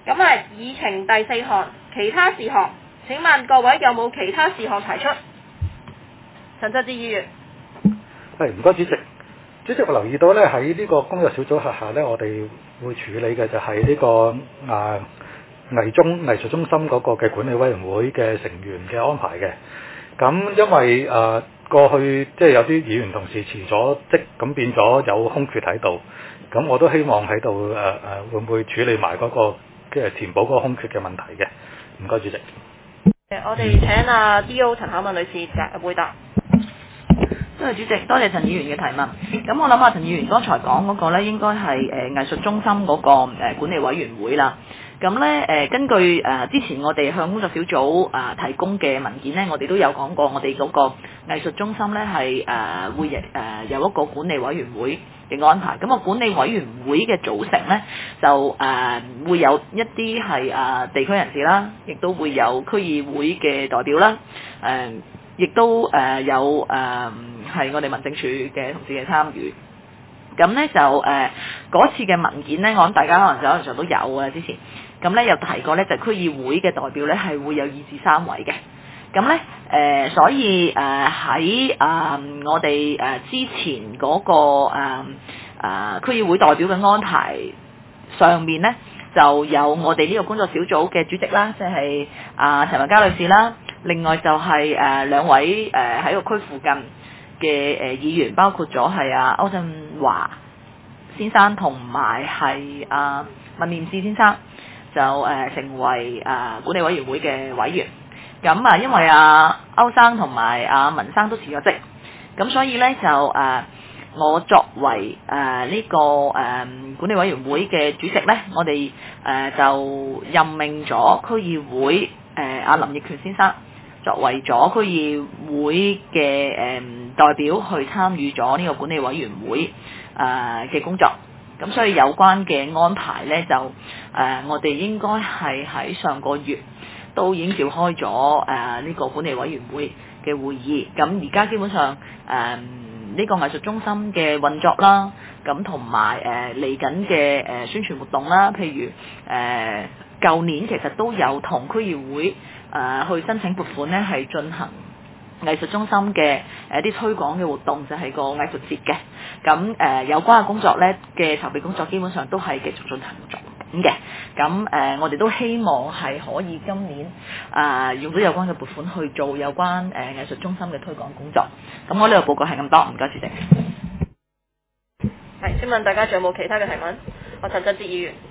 咁啊，議程第4項其他事項，請問各位有冇其他事項提出？陳振志議員。 係，唔該主席。主席，我留意到咧喺呢個工作小組下咧，我哋會處理嘅就係呢個藝術中心嗰個嘅管理委員會嘅成員嘅安排嘅。咁因為過去即係有啲議員同事辭咗職，咁變咗有空缺喺度。咁我都希望喺度會唔會處理埋嗰個即係填補嗰個空缺嘅問題嘅。唔該主席。 我哋請D.O. 陳巧雯女士回答。 多謝主席，多謝陳議員嘅提問。咁我諗下陳議員剛才講嗰個咧，應該係藝術中心嗰個管理委員會啦。咁咧根據之前我哋向工作小組提供嘅文件咧，我哋都有講過，我哋嗰個藝術中心咧係會有一個管理委員會嘅安排。咁個管理委員會嘅組成咧，就會有一啲係地區人士啦，亦都會有區議會嘅代表啦，亦都有係我哋民政處嘅同事嘅參與。咁咧就嗰次嘅文件咧，我諗大家可能手上都有啊，之前。咁咧有提過咧，就區議會嘅代表咧係會有2至3位嘅。咁咧所以喺我哋之前嗰個區議會代表嘅安排上面咧，就有我哋呢個工作小組嘅主席啦，即係陳文嘉女士啦。另外就係2位喺個區附近嘅議員，包括咗係歐振華先生同埋係文念士先生，就成為管理委員會嘅委員。咁因為歐生同埋文生都辭咗職，咁所以咧就我作為呢個管理委員會嘅主席咧，我哋就任命咗區議會林奕權先生作為咗區議會嘅代表去參與咗呢個管理委員會嘅工作。咁所以有關嘅安排咧，就我哋應該係喺上個月都已經召開咗呢個管理委員會嘅會議。咁而家基本上呢個藝術中心嘅運作啦，咁同埋嚟緊嘅宣傳活動啦，譬如舊年其實都有同區議會去申請撥款咧，係進行藝術中心嘅啲推廣嘅活動，就係個藝術節嘅。咁有關嘅工作咧嘅籌備工作基本上都係繼續進行中嘅。咁我哋都希望係可以今年用到有關嘅撥款去做有關藝術中心嘅推廣工作。咁我呢個報告係咁多，唔該主席。 係，請問大家仲有冇其他嘅提問？陳振志議員。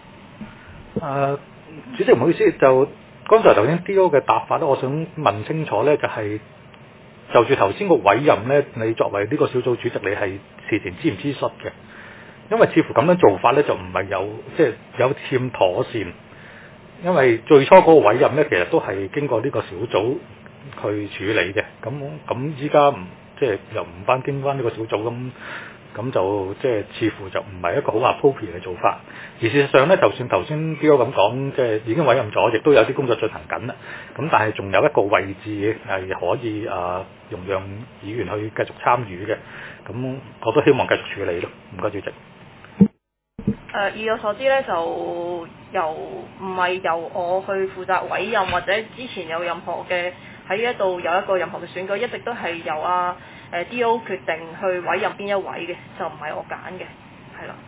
主席唔好意思，就剛才頭先 D.O. 嘅答法咧，我想問清楚咧，就係就住頭先個委任咧，你作為呢個小組主席，你係事前知唔知率嘅？因為似乎咁樣做法咧，就唔係有欠妥善。因為最初嗰個委任咧，其實都係經過呢個小組去處理嘅。咁依家又唔經翻呢個小組咁就似乎就唔係一個好 appropriate 嘅做法。而事實上咧，就算頭先 D.O. 咁講，已經委任咗，亦都有啲工作進行緊啦。咁但係仲有一個位置係可以容讓議員去繼續參與嘅。咁我都希望繼續處理咯。唔該主席。 以我所知咧，就唔係由我去負責委任，或者之前有任何嘅喺呢一度有一個任何嘅選舉，一直都係由D.O. 決定去委任邊一位嘅，就唔係我揀嘅，係啦。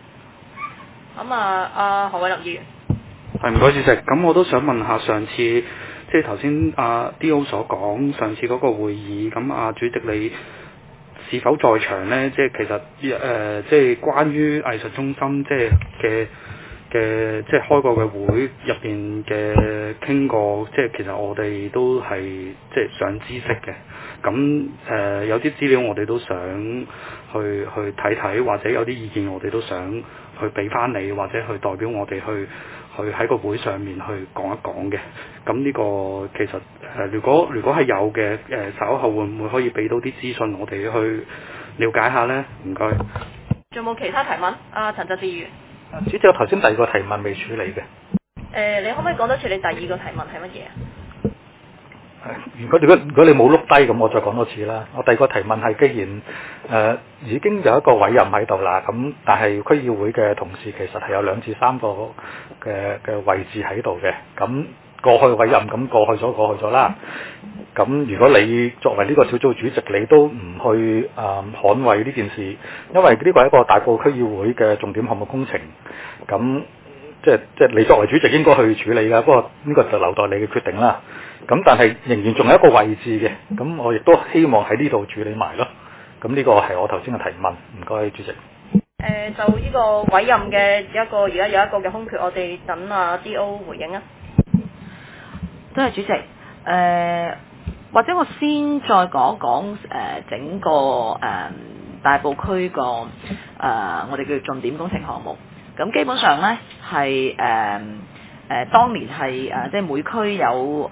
咁何偉林議員。 係，唔該主席。咁我都想問下上次即係頭先D.O. 所講上次嗰個會議，咁主席你是否在場呢？即係其實即係關於藝術中心即係嘅即係開過嘅會入邊嘅傾過，即係其實我哋都係即係想知悉嘅。咁有啲資料我哋都想去睇睇，或者有啲意見我哋都想去俾翻你，或者去代表我哋去喺個會上面去講一講嘅。咁呢個其實如果係有嘅，稍後會唔會可以俾到啲資訊我哋去了解下呢？唔該。 仲有冇其他提問？陳振志議員。 主席，我頭先第二個提問未處理嘅。 你可唔可以講多次你第二個提問係乜嘢如果你冇碌低咁，我再講多次啦。我第二個提問係，既然已經有一個委任喺度啦，咁但係區議會嘅同事其實係有2至3個嘅位置喺度嘅，咁過去委任咁過去咗啦。咁如果你作為呢個小組主席，你都唔去捍衛呢件事，因為呢個係一個大埔區議會嘅重點項目工程，咁即係你作為主席應該去處理㗎。不過呢個就留待你嘅決定啦。咁但係仍然仲有一個位置嘅，咁我亦都希望喺呢度處理埋咯。咁呢個係我頭先嘅提問，唔該主席。 就呢個委任嘅而家有一個嘅空缺，我哋等阿 D.O 回應啊。 多謝主席。或者我先再講一講整個大埔區個我哋叫重點工程項目。咁基本上咧係當年係即係每區有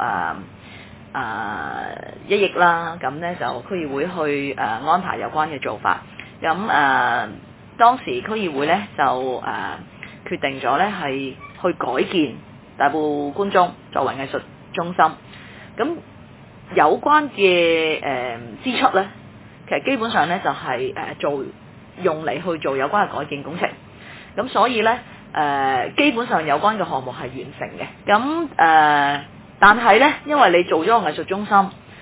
1億啦，咁咧就區議會去安排有關嘅做法。咁當時區議會咧就決定咗咧係去改建大埔官中作為藝術中心。咁有關嘅支出咧，其實基本上咧就係用嚟去做有關嘅改建工程。咁所以咧基本上有關嘅項目係完成嘅。咁但係咧，因為你做咗個藝術中心，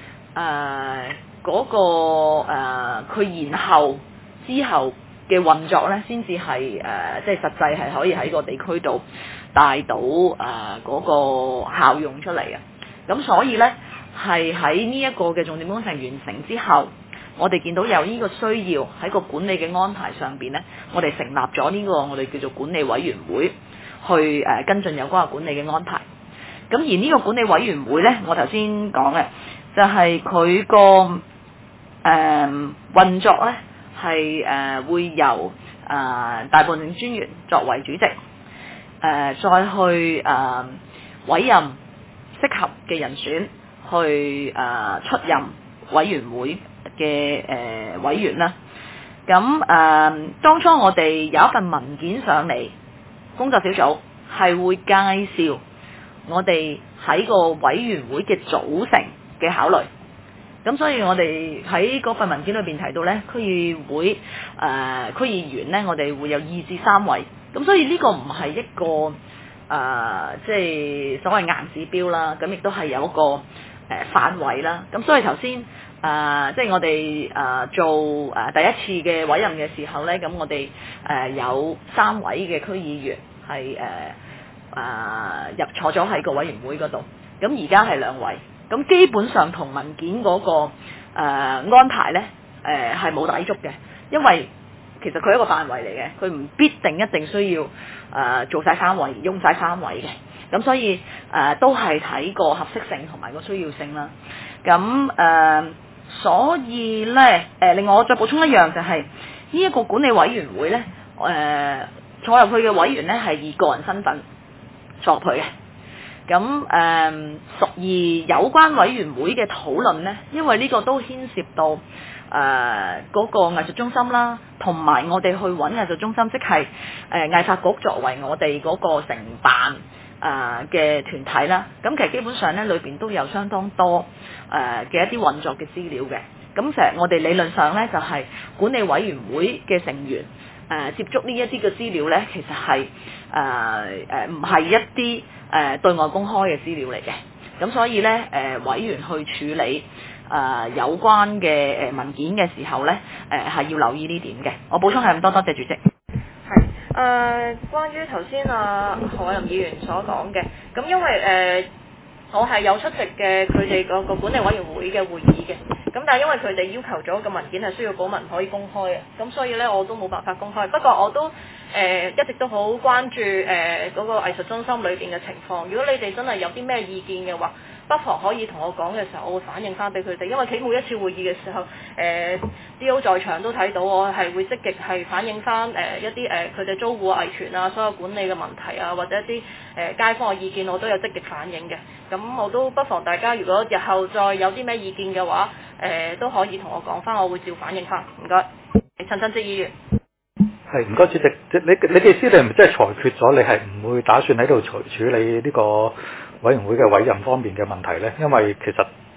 佢延後之後嘅運作咧，先至係即係實際係可以喺個地區度帶到嗰個效用出嚟嘅。咁所以咧，係喺呢一個嘅重點工程完成之後，我哋見到有呢個需要喺個管理嘅安排上邊咧，我哋成立咗呢個我哋叫做管理委員會去跟進有關嘅管理嘅安排。咁而呢個管理委員會咧，我頭先講嘅就係佢個運作咧係會由大埔行政專員作為主席，再去委任適合嘅人選去出任委員會嘅委員啦。咁當初我哋有一份文件上嚟，工作小組係會介紹我哋喺個委員會嘅組成嘅考慮。咁所以我哋喺嗰份文件裏邊提到咧，區議會區議員咧，我哋會有2至3位。咁所以呢個唔係一個即係所謂硬指標啦，咁亦都係有一個範圍啦。咁所以頭先即係我哋做第一次嘅委任嘅時候咧，咁我哋有3位嘅區議員係坐咗喺個委員會嗰度。咁而家係2位。咁基本上同文件嗰個安排咧係冇抵觸嘅，因為其實佢係一個範圍嚟嘅，佢唔必定一定需要做晒3位，用晒3位嘅。咁所以都係睇個合適性同埋個需要性啦。咁所以咧另外我再補充一樣就係呢一個管理委員會咧坐入去嘅委員咧係以個人身份坐入去嘅。咁屬於有關委員會嘅討論呢，因為呢個都牽涉到嗰個藝術中心啦，同埋我哋去揾藝術中心，即係藝發局作為我哋嗰個承辦嘅團體啦。咁其實基本上呢，裏邊都有相當多嘅一啲運作嘅資料嘅。咁其實我哋理論上呢，就係管理委員會嘅成員接觸呢一啲嘅資料呢，其實係唔係一啲對外公開嘅資料嚟嘅。咁所以呢，委員去處理有關嘅文件嘅時候呢，係要留意呢點嘅。我補充係咁多，多謝主席。 係關於頭先何偉林議員所講嘅，咁因為我係有出席嘅佢哋嗰個管理委員會嘅會議嘅，咁但係因為佢哋要求咗個文件係需要保密唔可以公開嘅，咁所以咧我都冇辦法公開。不過我都一直都好關注嗰個藝術中心裏邊嘅情況。如果你哋真係有啲咩意見嘅話，不妨可以同我講嘅時候，我會反映翻俾佢哋。因為喺每一次會議嘅時候，D.O 在場都睇到，我係會積極係反映翻一啲佢哋租戶藝權啊、所有管理嘅問題啊，或者一啲街坊嘅意見，我都有積極反映嘅。咁我都不妨大家如果日後再有啲咩意見嘅話，都可以同我講翻，我會照反映翻。唔該，陳振哲議員。 係唔該主席，你嘅意思你係咪即係裁決咗，你係唔會打算喺度處理呢個委員會嘅委任方面嘅問題呢？因為其實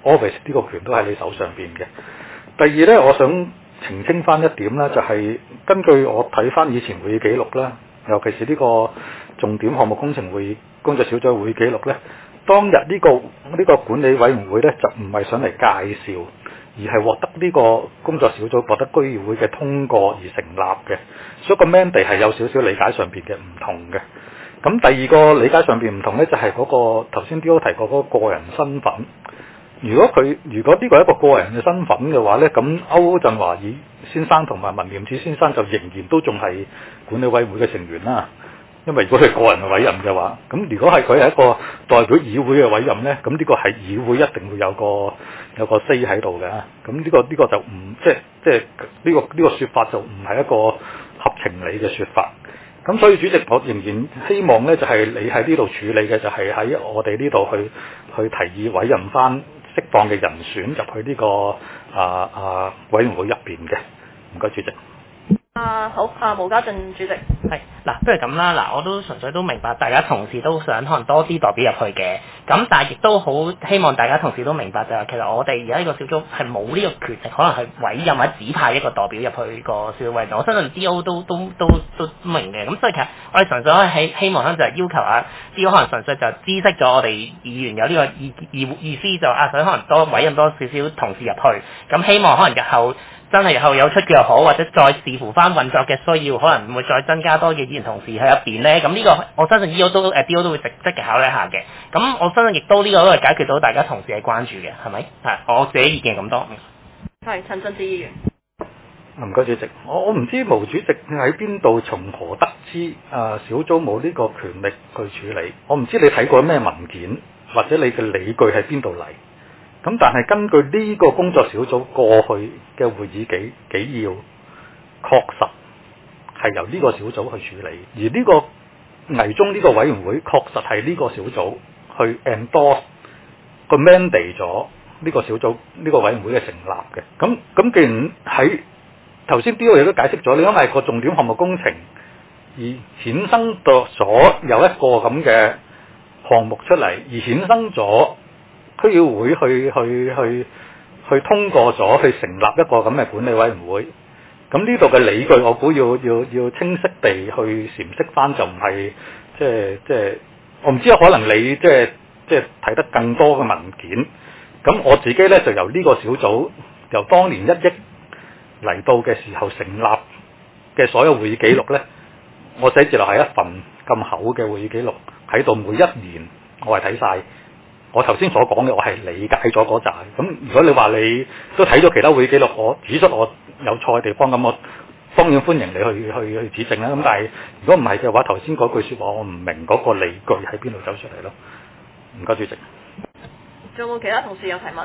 always 呢個權都喺你手上邊嘅。第二咧，我想澄清翻一點啦，就係根據我睇翻以前會議記錄啦，尤其是呢個重點項目工程會議工作小組會議記錄咧，當日呢個管理委員會咧就唔係想嚟介紹，而係獲得呢個工作小組獲得居議會嘅通過而成立嘅，所以個 mandate 係有少少理解上邊嘅唔同嘅。咁第二個理解上邊唔同咧，就係嗰個頭先 D.O. 提過嗰個個人身份。如果呢個係一個個人嘅身份嘅話咧，咁歐振華先生同埋文廉志先生就仍然都仲係管理委員會嘅成員啦。因為如果佢係個人嘅委任嘅話，咁如果係佢係一個代表議會嘅委任咧，咁呢個係議會一定會有個 say 喺度嘅。咁呢個就唔即係呢個説法就唔係一個合情理嘅説法。咁所以主席，我仍然希望咧，就係你喺呢度處理嘅就係喺我哋呢度去提議委任翻適當嘅人選入去呢個委員會入邊嘅。唔該，主席。 好，毛家俊主席。 係嗱，不如咁啦，嗱，我都純粹都明白大家同事都想可能多啲代表入去嘅，咁但係亦都好希望大家同事都明白就係其實我哋而家呢個小組係冇呢個權力，可能係委任或者指派一個代表入去個小組位置。我相信 D.O. 都明嘅，咁所以其實我哋純粹可以希望就係要求D.O. 可能純粹就知悉咗我哋議員有呢個意思，就想可能多委任多少少同事入去，咁希望可能日後有出嘅又好，或者再視乎翻運作嘅需要，可能會再增加多嘅議員同事喺入邊咧。咁呢個我相信 D.O. 都會積極考慮一下嘅。咁我相信亦都呢個都係解決到大家同事嘅關注嘅，係咪？係我自己意見咁多。 係陳振志議員。 唔該主席，我唔知毛主席喺邊度從何得知小組冇呢個權力去處理。我唔知你睇過咩文件，或者你嘅理據喺邊度嚟。咁但係根據呢個工作小組過去嘅會議紀要，確實係由呢個小組去處理，而呢個危中呢個委員會確實係呢個小組去 endorse 個 mandate 咗呢個小組呢個委員會嘅成立嘅。咁既然喺頭先 D.O. 亦都解釋咗，你因為個重點項目工程而衍生咗有一個咁嘅項目出嚟，而衍生咗區議會去通過咗去成立一個咁嘅管理委員會，咁呢度嘅理據我估要清晰地去闡釋翻，就唔係即係我唔知可能你即係睇得更多嘅文件，咁我自己咧就由呢個小組由當年1億嚟到嘅時候成立嘅所有會議記錄咧，我寫住落係一份咁厚嘅會議記錄喺度，每一年我係睇晒。我頭先所講嘅，我係理解咗嗰扎。咁如果你話你都睇咗其他會議記錄，我指出我有錯嘅地方，咁我當然歡迎你去指正啦。咁但係如果唔係嘅話，頭先嗰句説話我唔明嗰個理據喺邊度走出嚟咯。唔該，主席。 仲有冇其他同事有提問？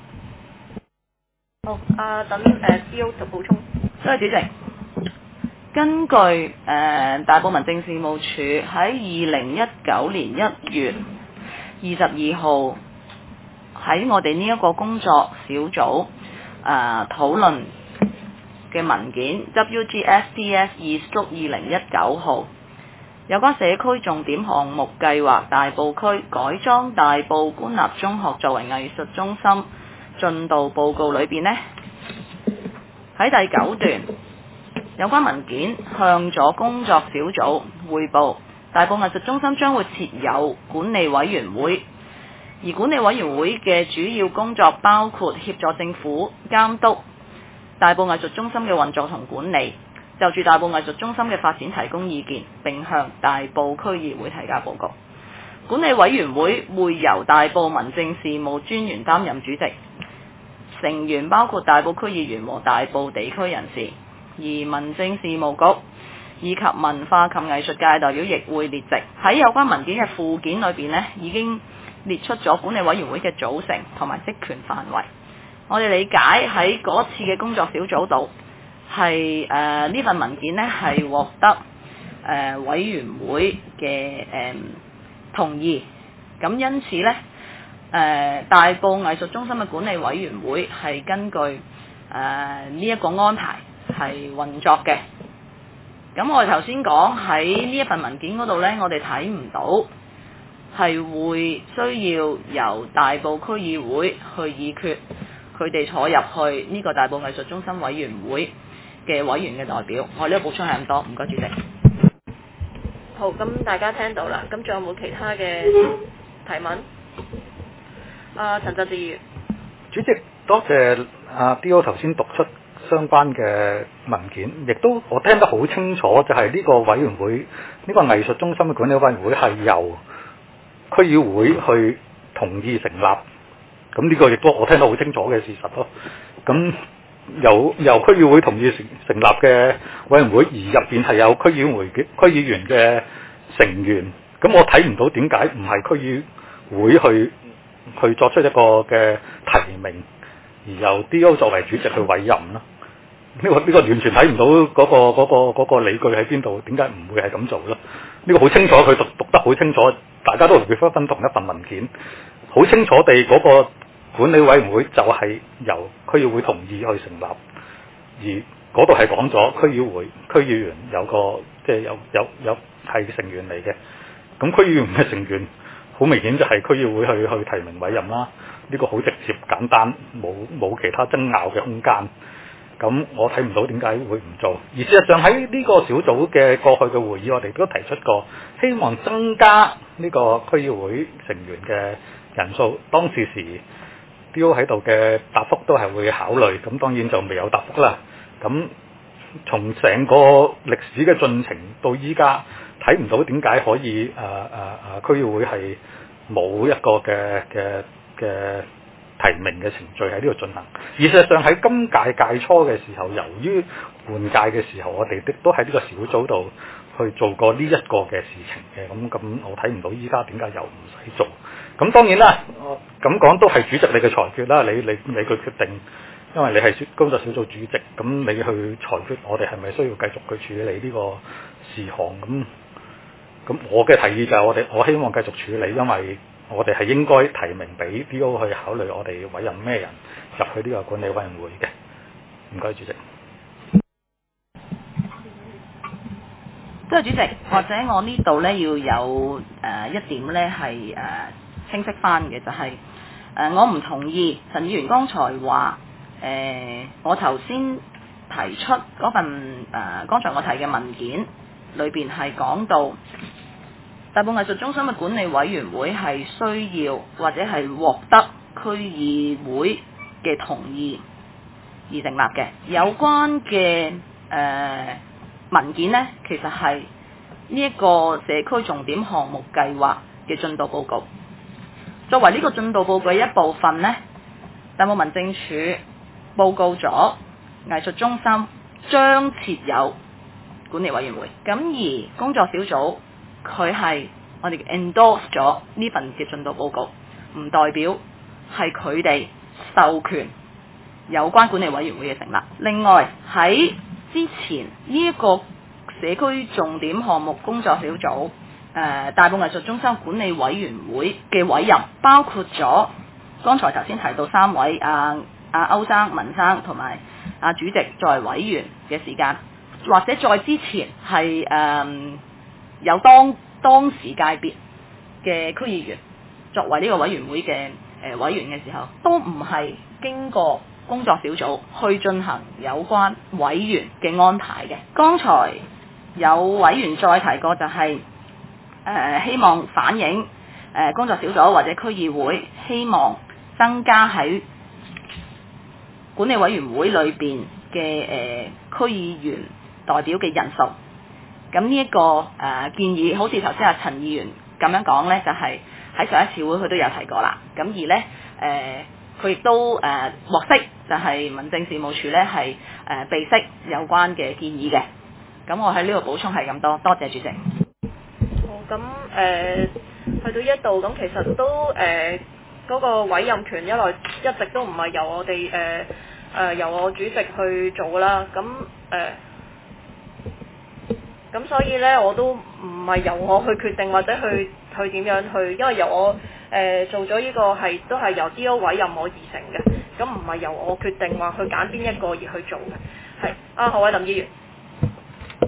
好，等D.O. 就補充。 多謝主席。根據大埔民政事務處喺2019年1月22號喺我哋呢一個工作小組討論嘅文件 WGSTS 2/2019號，有關社區重點項目計劃大埔區改裝大埔官立中學作為藝術中心進度報告裏邊呢，喺第9段有關文件向咗工作小組匯報，大埔藝術中心將會設有管理委員會，而管理委員會嘅主要工作包括協助政府監督大埔藝術中心嘅運作同管理，就住大埔藝術中心嘅發展提供意見，並向大埔區議會提交報告。管理委員會會由大埔民政事務專員擔任主席，成員包括大埔區議員和大埔地區人士，而民政事務局以及文化及藝術界代表亦會列席。喺有關文件嘅附件裏邊呢，已經列出咗管理委員會嘅組成同埋職權範圍。我哋理解喺嗰次嘅工作小組度，係呢份文件呢係獲得委員會嘅同意，咁因此呢，大埔藝術中心嘅管理委員會係根據呢一個安排係運作嘅。咁我哋頭先講喺呢一份文件嗰度呢，我哋睇唔到係會需要由大埔區議會去議決佢哋坐入去呢個大埔藝術中心委員會嘅委員嘅代表。我呢個補充係咁多，唔該主席。 好，咁大家聽到啦，咁仲有冇其他嘅提問？陳澤志議員。 主席，多謝D.O 頭先讀出相關嘅文件，亦都我聽得好清楚，就係呢個委員會，呢個藝術中心嘅管理委員會係由區議會去同意成立，咁呢個亦都我聽得好清楚嘅事實咯。咁由區議會同意成立嘅委員會，而入邊係有區議員嘅成員，咁我睇唔到點解唔係區議會去作出一個嘅提名，而由 D.O 作為主席去委任啦。呢個完全睇唔到嗰個理據喺邊度，點解唔會係咁做咯？呢個好清楚，佢讀得好清楚，大家都會分同一份文件，好清楚地嗰個管理委員會就係由區議會同意去成立，而嗰度係講咗區議會區議員有個即係有係成員嚟嘅，咁區議員嘅成員好明顯就係區議會去提名委任啦。呢個好直接簡單，冇其他爭拗嘅空間。咁我睇唔到點解會唔做，而事實上喺呢個小組嘅過去嘅會議，我哋都提出過，希望增加呢個區議會成員嘅人數。當時D.O 喺度嘅答覆都係會考慮，咁當然就未有答覆啦。咁從成個歷史嘅進程到依家，睇唔到點解可以區議會係冇一個嘅提名嘅程序喺呢度進行，而事實上喺今屆初嘅時候，由於換屆嘅時候，我哋都喺呢個小組度去做過呢一個嘅事情嘅，咁我睇唔到依家點解又唔使做。咁當然啦，咁講都係主席你嘅裁決啦，你去決定，因為你係工作小組主席，咁你去裁決我哋係咪需要繼續去處理呢個事項咁我嘅提議就係我希望繼續處理，因為我哋係應該提名俾 D.O 去考慮我哋委任咩人入去呢個管理委員會嘅。唔該，主席。 多謝主席，或者我呢度呢要有一點呢係清晰翻嘅，就係我唔同意陳議員剛才話我頭先提出嗰份剛才我提嘅文件裏邊係講到大埔藝術中心嘅管理委員會係需要或者係獲得區議會嘅同意而成立嘅。有關嘅文件呢，其實係呢一個社區重點項目計劃嘅進度報告。作為呢個進度報告嘅一部分呢，大埔民政處報告咗藝術中心將設有管理委員會。咁而工作小組佢係我哋 endorse 咗呢份嘅進度報告，唔代表係佢哋授權有關管理委員會嘅成立。另外喺之前呢一個社區重點項目工作小組大埔藝術中心管理委員會嘅委任，包括咗剛才頭先提到3位歐生、文生同埋主席作為委員嘅時間，或者在之前係有當時界別嘅區議員作為呢個委員會嘅委員嘅時候，都唔係經過工作小組去進行有關委員嘅安排嘅。剛才有委員再提過，就係希望反映工作小組或者區議會希望增加喺管理委員會裏邊嘅區議員代表嘅人數。咁呢一個建議，好似頭先陳議員咁樣講呢，就係喺上一次會佢都有提過啦。咁而呢，佢亦都獲悉，就係民政事務處呢係備悉有關嘅建議嘅。咁我喺呢度補充係咁多，多謝主席。 好，咁去到一度，咁其實都嗰個委任權一直都唔係由我哋由我主席去做啦。咁所以呢，我都唔係由我去決定或者去點樣去，因為由我做咗呢個都係由 D.O 委任我而成嘅，咁唔係由我決定話去揀邊一個而去做嘅。係何偉林議員。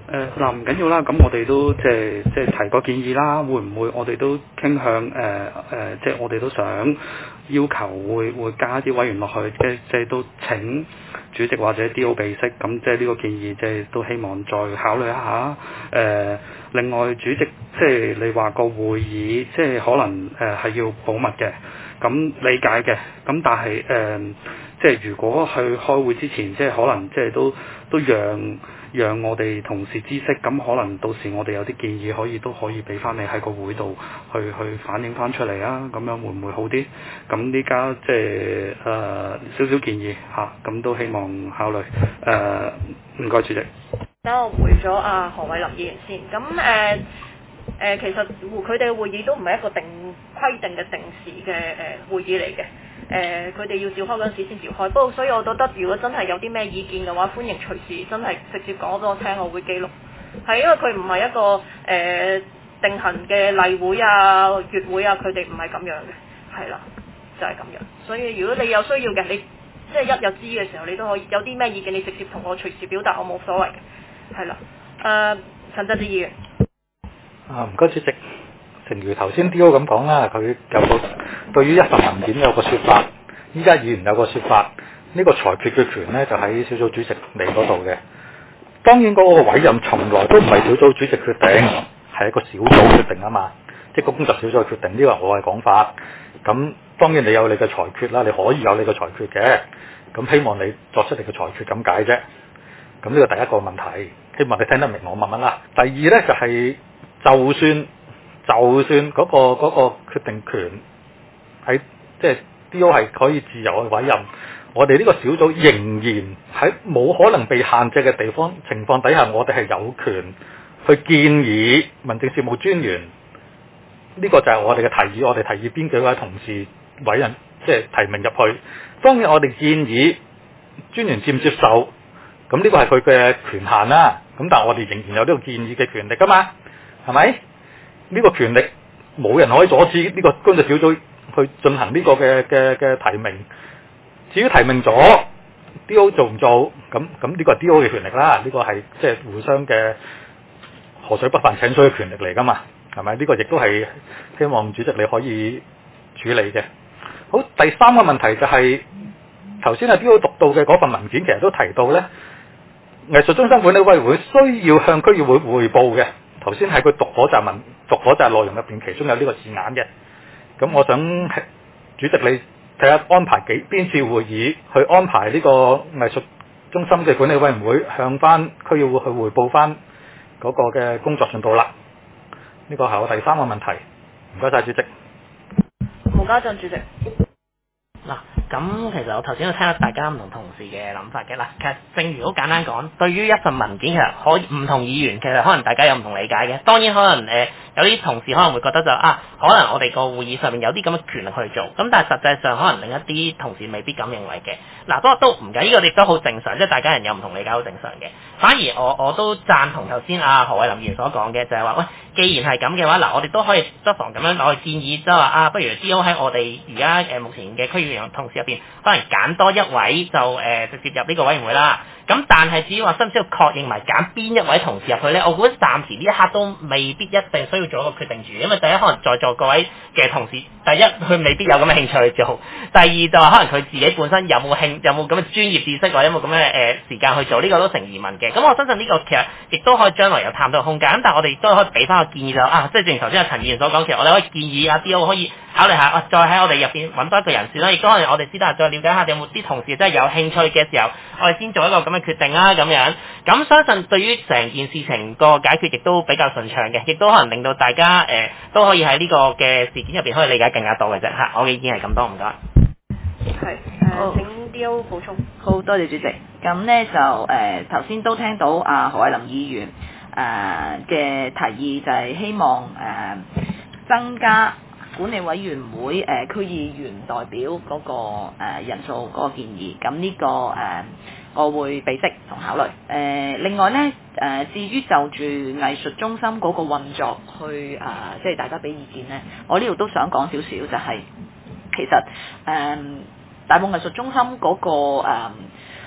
嗱唔緊要啦，咁我哋都即係提個建議啦，會唔會我哋都傾向即係我哋都想要求會加啲委員落去，即係都請主席或者 D.O. 備悉，咁即係呢個建議，即係都希望再考慮一下。另外主席即係你話個會議即係可能係要保密嘅，咁理解嘅，咁但係即係如果去開會之前，即係可能即係都讓我哋同事知悉，咁可能到時我哋有啲建議都可以俾翻你喺個會度去反映翻出嚟啊，咁樣會唔會好啲？咁呢家即係少少建議嚇，咁都希望考慮。唔該主席。 等我回咗阿何偉林議員先。咁其實佢哋嘅會議都唔係一個規定嘅定時嘅會議嚟嘅。佢哋要召開嗰陣時先召開。不過所以我覺得，如果真係有啲咩意見嘅話，歡迎隨時真係直接講俾我聽，我會記錄。係因為佢唔係一個定行嘅例會啊、月會啊，佢哋唔係咁樣嘅，係啦，就係咁樣。所以如果你有需要嘅，你即係一有知嘅時候，你都可以有啲咩意見，你直接同我隨時表達，我冇所謂嘅，係啦。陳振志議員。 唔該主席。正如頭先 D.O. 咁講啦，佢有個對於一份文件有個説法，依家議員有個説法，呢個裁決嘅權呢就喺小組主席你嗰度嘅。當然嗰個委任從來都唔係小組主席決定，係一個小組決定啊嘛，即係個工作小組嘅決定，呢個係我嘅講法。咁當然你有你嘅裁決啦，你可以有你嘅裁決嘅。咁希望你作出你嘅裁決咁解啫。咁呢個第一個問題，希望你聽得明我問乜啦。第二呢，就係就算嗰個決定權喺即係 D.O. 係可以自由去委任，我哋呢個小組仍然喺冇可能被限制嘅情況底下，我哋係有權去建議民政事務專員。呢個就係我哋嘅提議，我哋提議邊幾位同事委任即係提名入去。當然我哋建議專員接唔接受，咁呢個係佢嘅權限啦。咁但係我哋仍然有呢個建議嘅權力㗎嘛，係咪？呢個權力冇人可以阻止呢個工作小組去進行呢個嘅提名。至於提名咗 D.O. 做唔做，咁呢個係 D.O. 嘅權力啦。呢個係即係互相嘅河水不犯請水嘅權力嚟㗎嘛，係咪？呢個亦都係希望主席你可以處理嘅。好，第三個問題就係頭先阿 D.O. 讀到嘅嗰份文件，其實都提到呢，藝術中心管理委員會需要向區議會匯報嘅。頭先喺佢讀嗰紮內容入邊，其中有呢個字眼嘅。咁我想主席你睇下安排邊次會議去安排呢個藝術中心嘅管理委員會向翻區議會去匯報翻嗰個嘅工作進度啦。呢個係我第三個問題。唔該晒主席。 毛家俊主席。 嗱，咁其實我頭先都聽到大家唔同同事嘅諗法嘅啦。其實正如好簡單講，對於一份文件其實可以唔同議員，其實可能大家有唔同理解嘅。當然可能有啲同事可能會覺得可能我哋個會議上面有啲咁嘅權力去做，咁但係實際上可能另一啲同事未必咁認為嘅。嗱，不過都唔緊，呢個亦都好正常，即係大家人有唔同理解好正常嘅。反而我都贊同頭先何偉林議員所講嘅，就係話喂，既然係咁嘅話，嗱我哋都可以不妨咁樣攞去建議，即係話不如 D.O. 喺我哋而家目前嘅區議員同事入邊，可能揀多一位就直接入呢個委員會啦。咁但係至於話需唔需要確認埋揀邊一位同事入去呢？我估暫時呢一刻都未必一定需要做一個決定住，因為第一可能在座各位嘅同事，第一佢未必有咁嘅興趣去做，第二就話可能佢自己本身有冇咁嘅專業知識或者有冇咁嘅時間去做，呢個都成疑問嘅。咁我相信呢個其實亦都可以將來有探討空間。咁但係我哋亦都可以俾翻個建議即係正如頭先阿陳議員所講，其實我哋可以建議D.O. 可以考慮下，再喺我哋入邊揾多一個人選啦，亦都可能我哋私底下再了解下有冇啲同事真係有興趣嘅時候，我哋先做一個咁嘅決定啦咁樣。咁相信對於成件事情個解決亦都比較順暢嘅，亦都可能令到大家都可以喺呢個嘅事件入邊可以理解更加多嘅啫嚇。我嘅意見係咁多，唔該。 係請 D.O. 補充。 好多謝主席。咁呢就頭先都聽到何偉林議員嘅提議，就係希望增加管理委員會區議員代表嗰個人數嗰個建議。咁呢個我會備悉同考慮。另外呢，至於就住藝術中心嗰個運作去即係大家俾意見呢，我呢度都想講少少，就係其實大埔藝術中心嗰個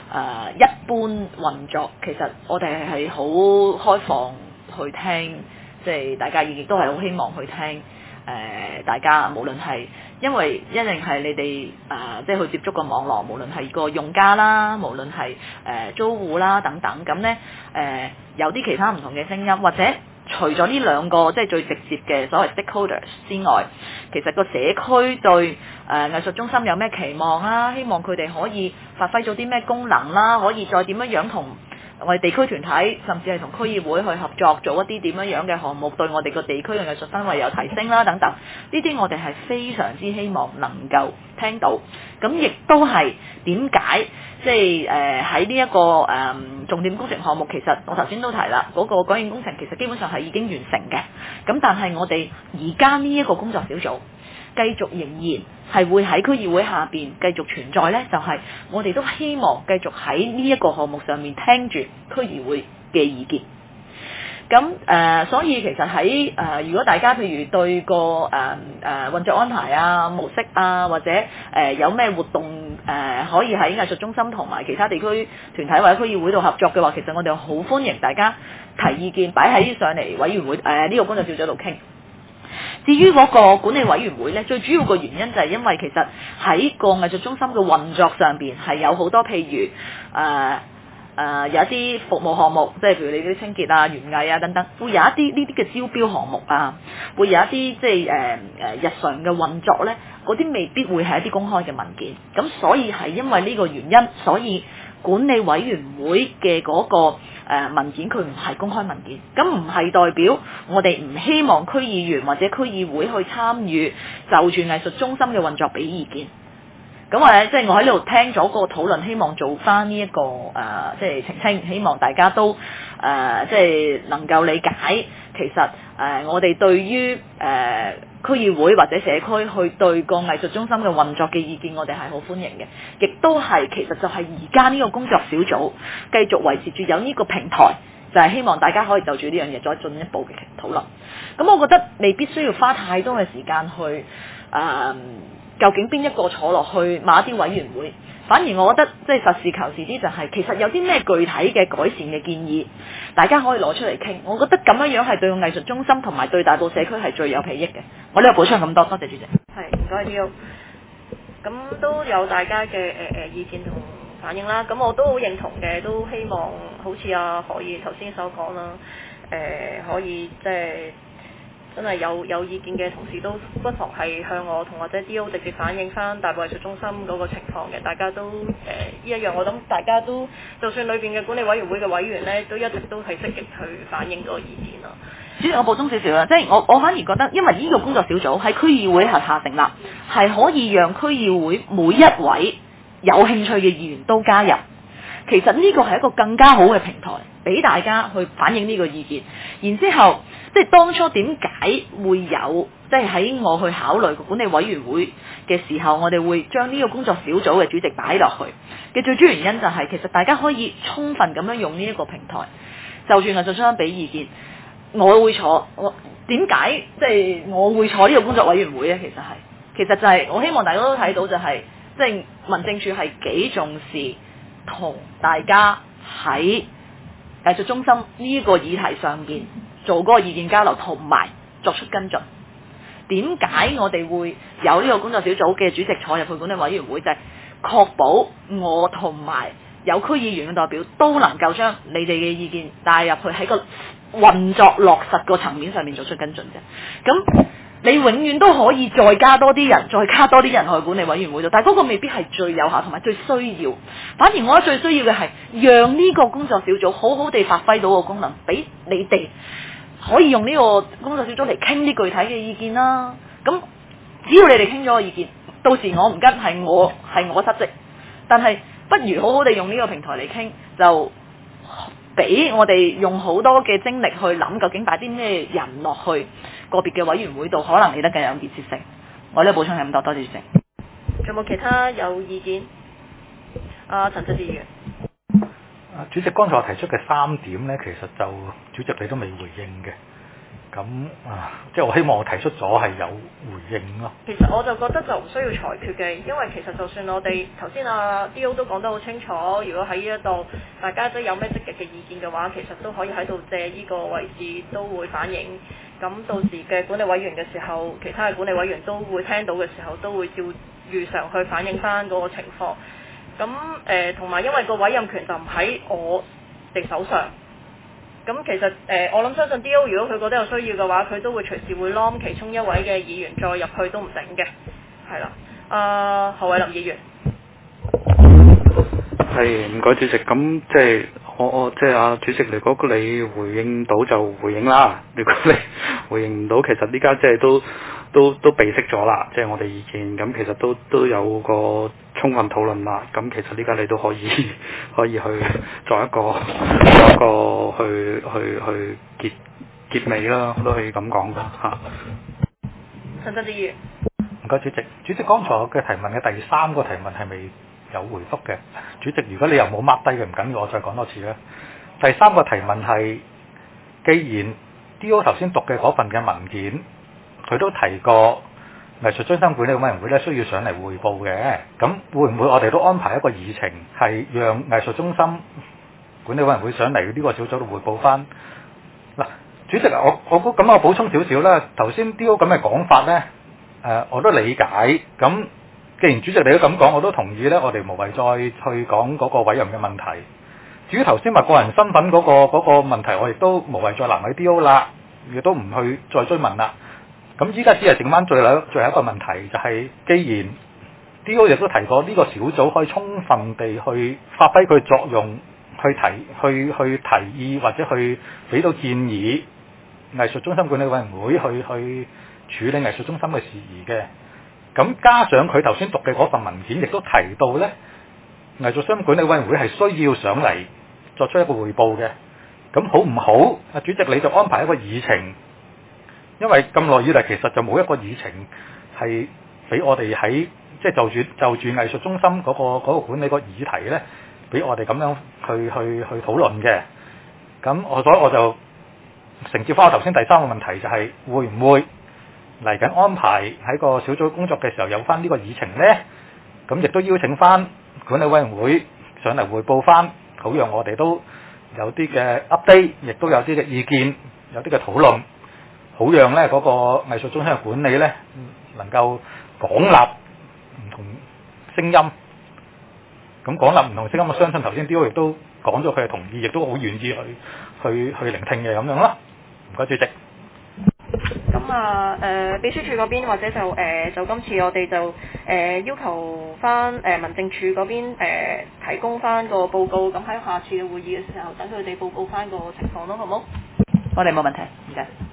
一般運作，其實我哋係好開放去聽，即係大家意見都係好希望去聽。大家無論係因為一定係你哋即係去接觸個網絡，無論係個用家啦，無論係租戶啦等等，咁呢有啲其他唔同嘅聲音，或者除咗呢兩個即係最直接嘅所謂 stakeholders 之外，其實個社區對藝術中心有咩期望啦？希望佢哋可以發揮咗啲咩功能啦？可以再點樣同我哋地區團體，甚至係同區議會去合作，做一啲點樣嘅項目，對我哋個地區嘅藝術氛圍有提升啦等等。呢啲我哋係非常之希望能夠聽到。咁亦都係點解即係喺呢一個重點工程項目，其實我頭先都提啦，嗰個改建工程其實基本上係已經完成嘅。咁但係我哋而家呢一個工作小組繼續仍然係會喺區議會下邊繼續存在呢，就係我哋都希望繼續喺呢一個項目上面聽住區議會嘅意見。咁所以其實喺如果大家譬如對個運作安排啊、模式啊，或者有咩活動可以喺藝術中心同埋其他地區團體或者區議會度合作嘅話，其實我哋好歡迎大家提意見，擺喺上嚟委員會呢個工作小組度傾。至於嗰個管理委員會呢，最主要個原因就係因為其實喺個藝術中心嘅運作上邊係有好多譬如有一啲服務項目，即係譬如你嗰啲清潔啊、園藝啊等等，會有一啲呢啲嘅招標項目啊，會有一啲即係日常嘅運作呢，嗰啲未必會係一啲公開嘅文件。咁所以係因為呢個原因，所以管理委員會嘅嗰個文件佢唔係公開文件，咁唔係代表我哋唔希望區議員或者區議會去參與就住藝術中心嘅運作俾意見。咁即係我喺呢度聽咗個討論，希望做翻呢一個即係澄清，希望大家都即係能夠理解，其實我哋對於區議會或者社區去對個藝術中心嘅運作嘅意見，我哋係好歡迎嘅，亦都係其實就係而家呢個工作小組繼續維持住有呢個平台，就係希望大家可以就住呢樣嘢再進一步嘅討論。咁我覺得未必需要花太多嘅時間去究竟邊一個坐落去某一啲委員會，反而我覺得即係實事求是啲，就係其實有啲咩具體嘅改善嘅建議，大家可以攞出嚟傾。我覺得咁樣係對個藝術中心同埋對大埔社區係最有裨益嘅。我呢度補充咁多，多謝主席。 係，唔該 Leo。咁都有大家嘅意見同反應啦。咁我都好認同嘅，都希望好似阿何議員頭先所講啦，可以即係。真係有意見嘅同事都不妨係向我同或者 D.O. 直接反映翻大埔藝術中心嗰個情況嘅，大家都呢一樣，我諗大家都就算裏邊嘅管理委員會嘅委員呢，都一直都係積極去反映嗰個意見咯。 主席，我補充少少啦，即係我反而覺得，因為呢個工作小組喺區議會下成立，係可以讓區議會每一位有興趣嘅議員都加入。其實呢個係一個更加好嘅平台，俾大家去反映呢個意見。然之後，即係當初點解會有，即係喺我去考慮個管理委員會嘅時候，我哋會將呢個工作小組嘅主席擺落去嘅最主要原因就係，其實大家可以充分咁樣用呢一個平台，就算藝術中心俾意見，我會坐。我點解即係我會坐呢個工作委員會呢？其實就係我希望大家都睇到就係，即係民政處係幾重視同大家喺藝術中心呢個議題上邊做嗰個意見交流，同埋作出跟進。點解我哋會有呢個工作小組嘅主席坐入去管理委員會，就係確保我同埋有區議員嘅代表都能夠將你哋嘅意見帶入去喺個運作落實個層面上面做出跟進啫。咁你永遠都可以再加多啲人，再加多啲人去管理委員會度，但係嗰個未必係最有效同埋最需要。反而我覺得最需要嘅係讓呢個工作小組好好地發揮到個功能，俾你哋可以用呢個工作小組嚟傾啲具體嘅意見啦。咁只要你哋傾咗個意見，到時我唔跟係我失職，但係不如好好地用呢個平台嚟傾，就俾我哋用好多嘅精力去諗究竟擺啲咩人落去個別嘅委員會度，可能嚟得更有建設性。我呢個補充係咁多，多謝主席。 仲有冇其他有意見？陳振志議員。 主席剛才我提出嘅3點呢，其實就主席你都未回應嘅。 咁即係我希望我提出咗係有回應咯。 其實我就覺得就唔需要裁決嘅，因為其實就算我哋頭先D.O. 都講得好清楚，如果喺呢一度大家都有咩積極嘅意見嘅話，其實都可以喺度借呢個位置都會反映。咁到時嘅管理委員嘅時候，其他嘅管理委員都會聽到嘅時候，都會照如常去反映翻嗰個情況。咁同埋因為個委任權就唔喺我哋手上。咁其實我諗相信 D.O. 如果佢覺得有需要嘅話，佢都會隨時會 nom 其中一位嘅議員再入去都唔定嘅，係啦。何偉林議員， 係唔該主席，咁即係我即係主席，如果你回應到就回應啦，如果你回應唔到，其實呢家即係都備悉咗啦，即係我哋意見，咁其實都有個充分討論啦，咁其實呢家你都可以去作一個去結尾啦，都可以咁講噶嚇。 陳振志議員， 唔該主席，主席剛才我嘅提問嘅第三個提問係未有回覆嘅。主席，如果你又冇 mark 低嘅唔緊要，我再講多次啦。第三個提問係，既然 D.O. 頭先讀嘅嗰份嘅文件，佢都提過藝術中心管理委員會咧需要上嚟匯報嘅，咁會唔會我哋都安排一個議程，係讓藝術中心管理委員會上嚟呢個小組度匯報翻？嗱，主席，我咁我補充少少啦。頭先 D.O. 咁嘅講法咧，我都理解。咁既然主席你都咁講，我都同意咧，我哋無謂再去講嗰個委任嘅問題。至於頭先話個人身份嗰個問題，我亦都無謂再難為 D.O. 啦，亦都唔去再追問啦。咁依家只係剩翻最後一個問題，就係既然 D.O. 亦都提過呢個小組可以充分地去發揮佢作用，去提議或者去俾到建議藝術中心管理委員會去處理藝術中心嘅事宜嘅。咁加上佢頭先讀嘅嗰份文件，亦都提到呢藝術中心管理委員會係需要上嚟作出一個匯報嘅。咁好唔好？啊，主席你就安排一個議程。因為咁耐以嚟，其實就冇一個議程係俾我哋喺即係就住藝術中心嗰個管理個議題咧，俾我哋咁樣去討論嘅。咁所以我就承接翻我頭先第三個問題，就係會唔會嚟緊安排喺個小組工作嘅時候有翻呢個議程咧？咁亦都邀請翻管理委員會上嚟匯報翻，好讓我哋都有啲嘅 update，亦都有啲嘅意見，有啲嘅討論。好讓咧嗰個藝術中心嘅管理咧能夠廣納唔同聲音，咁廣納唔同聲音，我相信頭先 D.O. 亦都講咗佢嘅同意，亦都好願意去聆聽嘅咁樣啦。唔該主席。 咁秘書處嗰邊或者就今次我哋就要求翻民政處嗰邊提供翻個報告，咁喺下次嘅會議嘅時候等佢哋報告翻個情況咯，好冇？ 我哋冇問題，唔該。